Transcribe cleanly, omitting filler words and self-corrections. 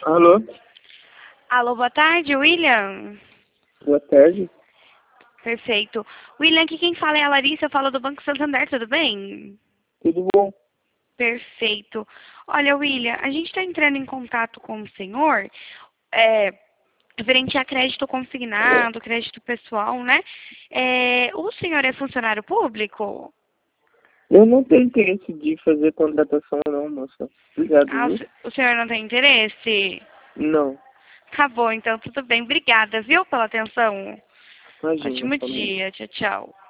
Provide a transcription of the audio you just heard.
Alô? Alô, boa tarde, William. Boa tarde. Perfeito. William, aqui quem fala é a Larissa, eu falo do Banco Santander, tudo bem? Tudo bom? Perfeito. Olha, William, a gente está entrando em contato com o senhor, referente a crédito consignado, crédito pessoal, né? O senhor é funcionário público? Eu não tenho interesse de fazer contratação não, moça. Obrigado, Ah, viu? o senhor não tem interesse? Não. Tá bom, então tudo bem. Obrigada, viu, pela atenção. Imagina, Ótimo somente. dia. Tchau, tchau.